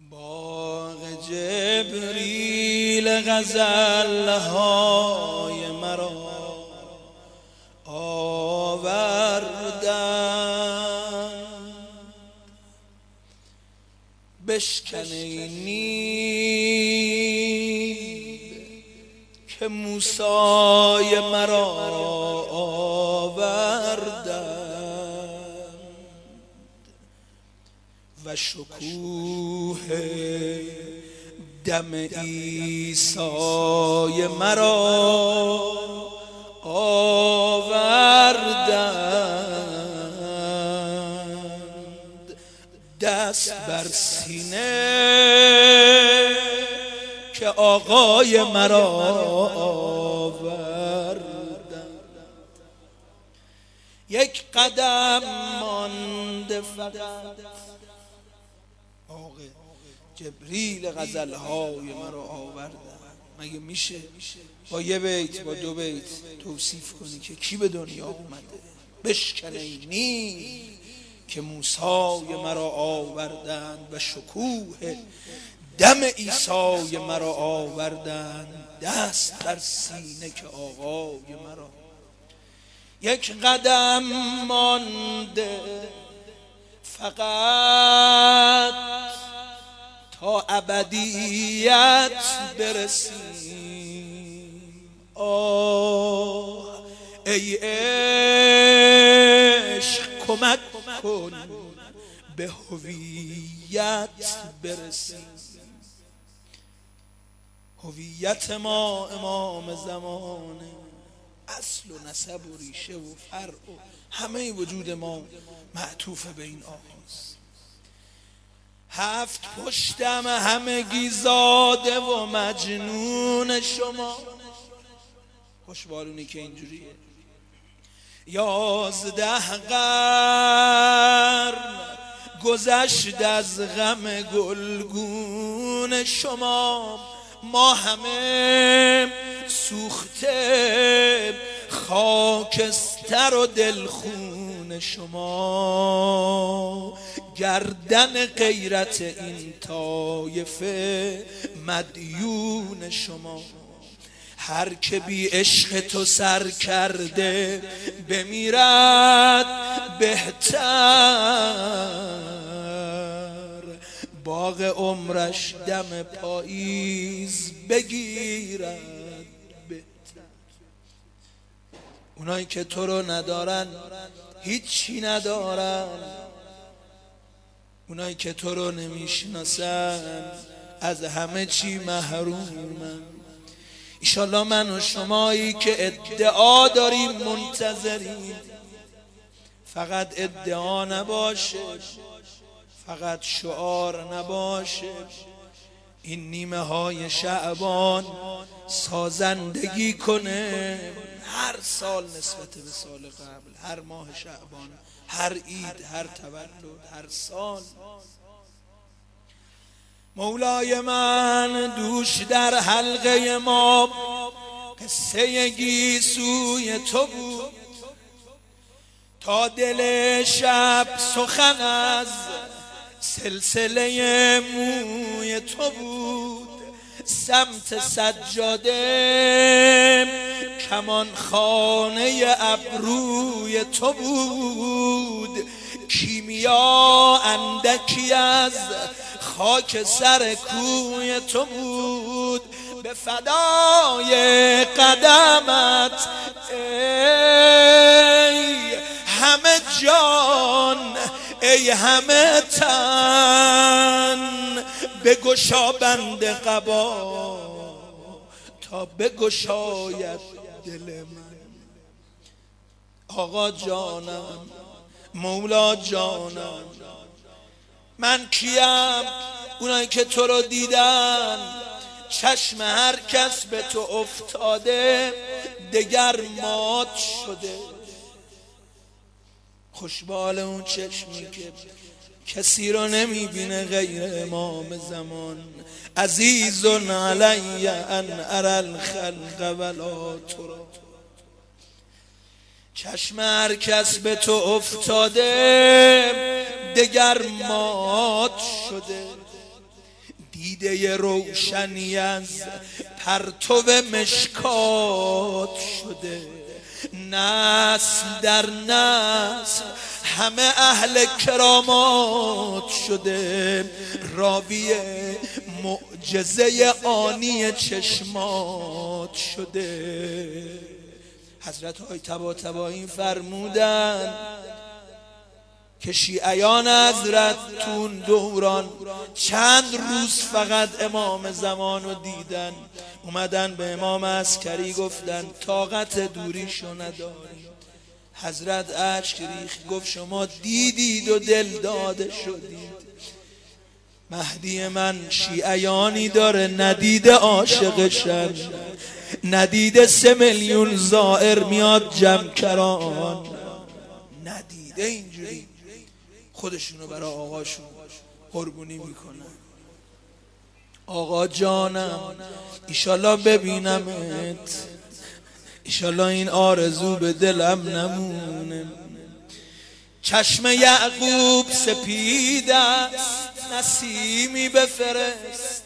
باغ جبریل غزل‌های مرا آوردند، بشکن ای نیل که موسی مرا آوردند و شکوه دم عیسی مرا آوردند. دست بر سینه که آقای مرا آوردند. یک قدم مانده فقط، جبریل غزل‌های مرا آوردند. مگه میشه با یه بیت با دو بیت توصیف کنی که کی به دنیا اومده؟ بشکن ای نیل که موسی مرا آوردند و شکوه دم عیسی مرا آوردند. دست بر سینه که آقای مرا. یک قدم مانده فقط تا ابدیت برسیم. آه ای عشق کمک کن به هویت برسیم. هویت ما امام زمانه، اصل و نسب و ریشه و فرع و همه وجود ما معطوف به این آقاست. هفت پشتم همگی زاده و مجنون شما. خوشبالونی که اینجوریه. 11 قرن گذشت از غم گلگون شما. ما همه سوخته خاکستر و دلخون شما. گردن غیرت این طایفه مدیون شما. هر که بی عشق تو سر کرده بمیرد بهتر. باغ عمرش دم پاییز بگیرد بهتر. اونایی که تو رو ندارن هیچی ندارن. اونایی که تو رو نمیشناسن از همه چی محرومن. ایشالله من و شمایی که ادعا داریم منتظریم، فقط ادعا نباشه، فقط شعار نباشه. این نیمه های شعبان سازندگی کنه هر سال نسبت به سال قبل، هر ماه شعبان، هر عید، هر تولد، هر سال. مولای من دوش در حلقه ما قصه گیسوی تو بود. تا دل شب سخن از سلسله موی تو بود. سمت سجاده کمان خانه ابروی تو بود. کیمیا اندکی از خاک سر کوی تو بود. به فدای قدمت ای همه جان، ای همه تن، بگشا بند قبا تا بگشاید دل من. آقا جانم، مولا جانم، من کیم؟ اونایی که تو رو دیدن چشم هر کس به تو افتاده دگر مات شده. خوشبال اون چشمی که کسی رو نمیبینه غیر امام زمان. عزیز علی ان اری الخلق ولا ترى. چشم هر کس به تو افتاده دگر مات شده. دیده روشنی از پرتو مشکات شده، نسل در نسل همه اهل کرامات شده، راوی معجزه آنی چشمات شده. حضرت های طباطبایی فرمودن که شیعیان حضرت تون دوران چند روز فقط امام زمان رو دیدن، اومدن به امام عسکری گفتن طاقت دوریشو نداریم. حضرت اشک ریخت گفت شما دیدید و دل داده شدید، مهدی من شیعیانی داره ندیده عاشقشن، ندیده 3 میلیون زائر میاد جمکران، ندیده اینجوری خودشونو برای آقاشون قربونی میکنن. آقا جانم ایشالله ببینمت، ایشالله این آرزو به دلم نمونه. چشم یعقوب سپید است نسیمی بفرست،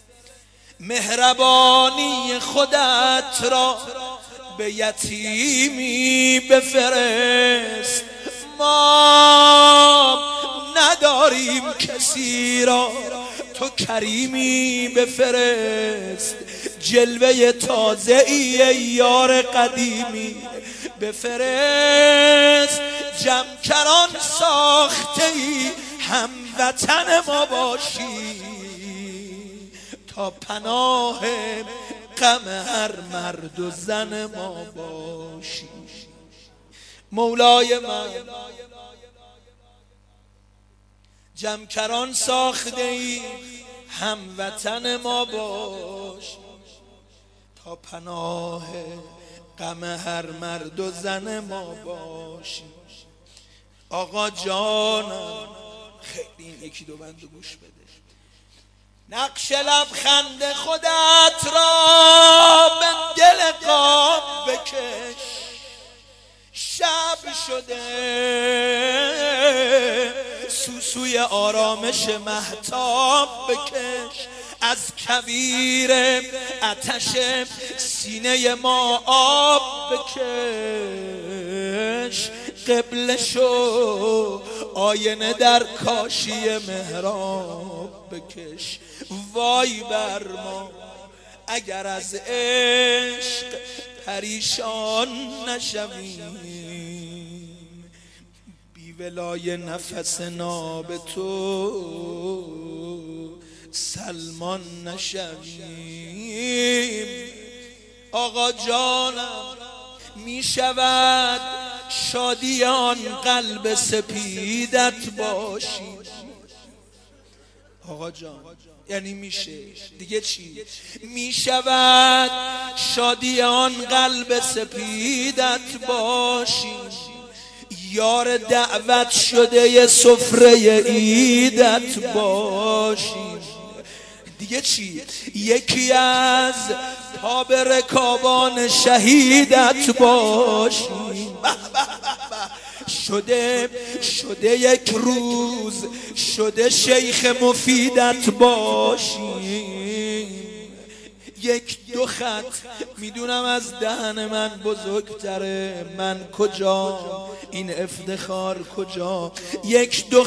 مهربانی خودت را به یتیمی بفرست. ما نداریم کسی را تو کریمی بفرست، جلوه تازه‌ای یار قدیمی بفرست. جمکران ساخته‌ای هموطن ما باشی، تا پناه غم هر مرد و زن ما باشی. مولای من جمکران ساخته ای هموطن ما باش، تا پناه غم هر مرد و زن ما باشی. آقا جانم خیلی این یکی دو بند گوش بده. نقش لبخند خودت را به دل قاب بکش، شب شده سوسوی آرامش مهتاب بکش، از کویر آتش سینه ما آب بکش. قبله شو آینه در کاشی محراب بکش. وای بر ما اگر از عشق پریشان نشویم، بی ولای نفس ناب تو سلمان نشویم. آقا جانم می شود شادی آن قلب سپیدت باشی. آقا جان یعنی میشه دیگه چی؟ می شود شادی آن قلب سپیدت باشی، یار دعوت شده سفره عیدت باشی. دیگه چی؟ یکی از پا به رکابان شهیدت باشی. شده یک روز شده شیخ مفیدت باشی. یک دو خط میدونم از دهن من بزرگتره، من کجا این افتخار کجا؟ یک دو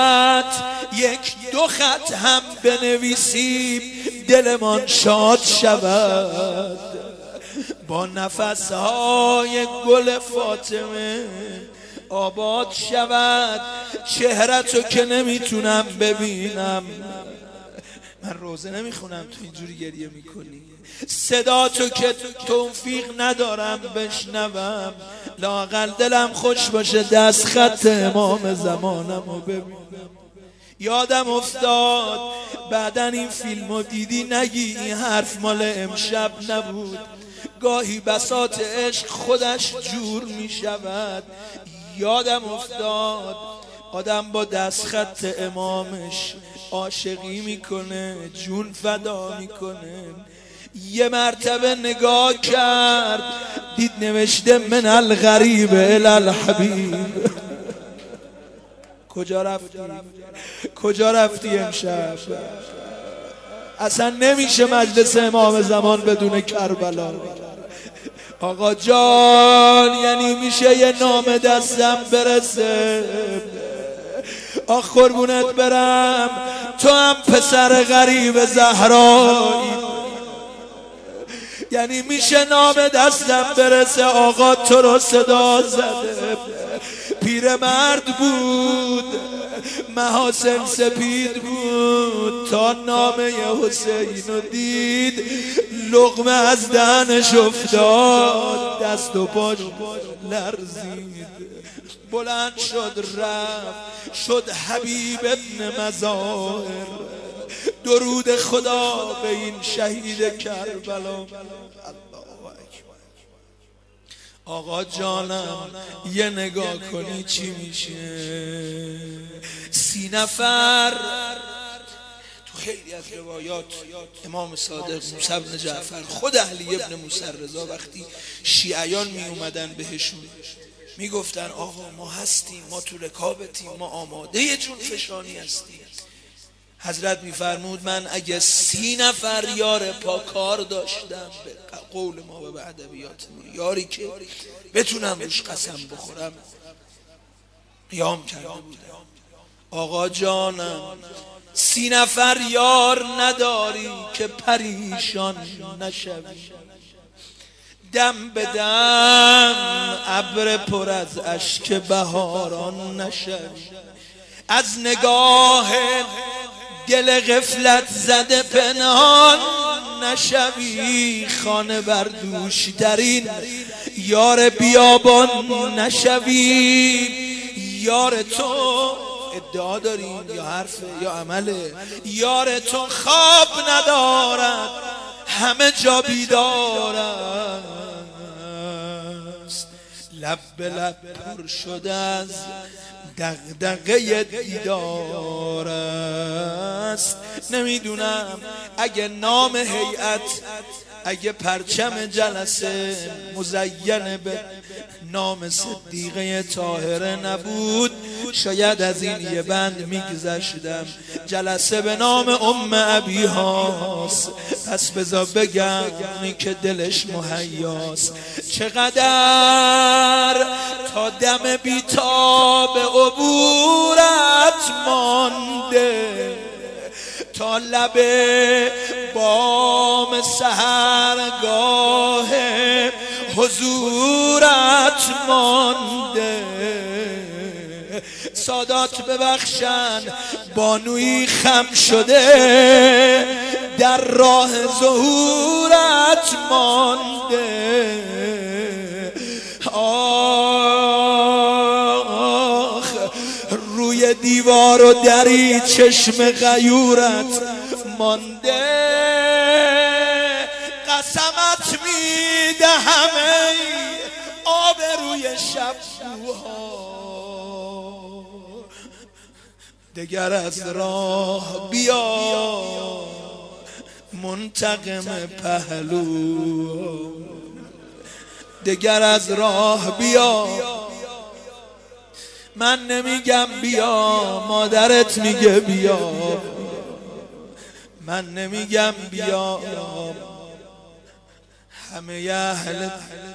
خط هم بنویسیم دلمان شاد شود، با نفسهای گل فاطمه آباد شود. چهرتو که نمیتونم ببینم، من روزه نمیخونم تو اینجوری گریه میکنی، صدا تو که توفیق ندارم بشنوم، لااقل دلم خوش باشه دست خط امام زمانمو ببینم. یادم افتاد بعدن این فیلمو دیدی نگی این حرف مال امشب نبود، گاهی بساط عشق خودش جور میشود. یادم افتاد آدم با دست خط امامش عاشقی میکنه، جون فدا میکنه. یه مرتبه نگاه کرد دید نوشته من الغریب الی الحبیب. کجا رفتی امشب؟ اصلا نمیشه مجلس امام زمان بدون کربلا. آقا جان یعنی میشه یه نام دستم برسه؟ آخ قربونت برم، تو هم پسر غریب زهرایی، یعنی میشه نام دستم برسه؟ آقا تو رو صدا زده، پیرمرد بود، محاسن سپید بود، تا نامه حسین رو دید لقمه از دهنش افتاد، دست و پاش لرزید، بلند شد رفت، شد حبیب ابن مظاهر. درود خدا به این شهید کربلا. آقا جانم یه نگاه کنی چی میشه؟ 30 نفر. تو خیلی از روایات امام صادق موسی بن جعفر، خود علی ابن موسی رضا وقتی شیعیان می اومدن بهشون میگفتن آقا ما هستیم، ما تو رکابتیم، ما آماده یه جون فشانی هستیم، حضرت میفرمود من اگه 30 نفر یار پاکار داشتم، به قول ما و به ادبیاتمون یاری که بتونم روش قسم بخورم، قیام کرده بودم. آقا جانم 30 نفر یار نداری که پریشان نشوی، دم به دم ابر پر از اشک بهاران نشوی، از نگاه دل غفلت زده پنهان نشوی، خانه بر دوش درین یار بیابان نشوی. یار تو ادعا داریم یا حرفه یا عمله؟ یار تو خواب ندارد، همه جا بیدار است، لب به لب پر شده از دغدغه دیدار است. نمیدونم اگه نام هیئت، اگه پرچم جلسه مزین به نام صدیقه طاهره نبود، شاید از این یه بند میگذشتم. جلسه به نام ام ابی هاست، پس بذار بگم که دلش مهیاست. چقدر تا دم بیتاب عبورت مانده، تا لب بام سحرگاه حضورت مانده. سادات ببخشن بانوی خم شده، در راه ظهورت مانده. آخ روی دیوار و دری چشم غیورت مانده، قسمت میدهم ای آب روی شبوها، دگر از راه بیا منتقم پهلو، دگر از راه بیا. من نمیگم بیا، مادرت میگه بیا، من نمیگم بیا، همه اهل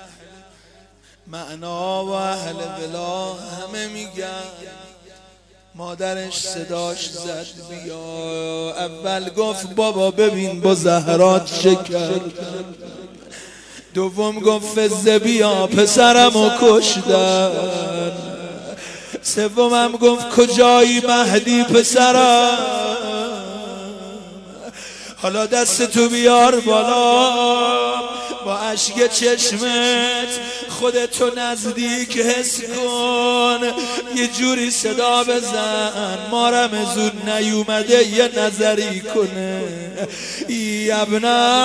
معنا و اهل بلا همه میگن. مادرش صداش زد بیا، اول گفت بابا ببین با زهرات شکر، دوم گفت فزه بیا پسرمو کشتن، سومم گفت کجایی مهدی پسرم، حالا دست تو بیار بالا، با اشک چشمت خودتو نزدیک حس کن، یه جوری صدا بزن مارم زود نیومده یه نظری کنه. ای ابن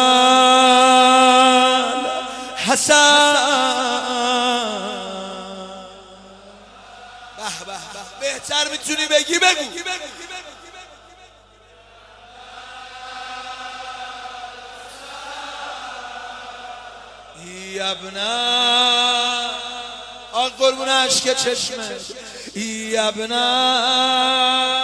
حسن، بهتر میتونی بگی بگو. ای ابن قربون اشک چشمت، ای ابن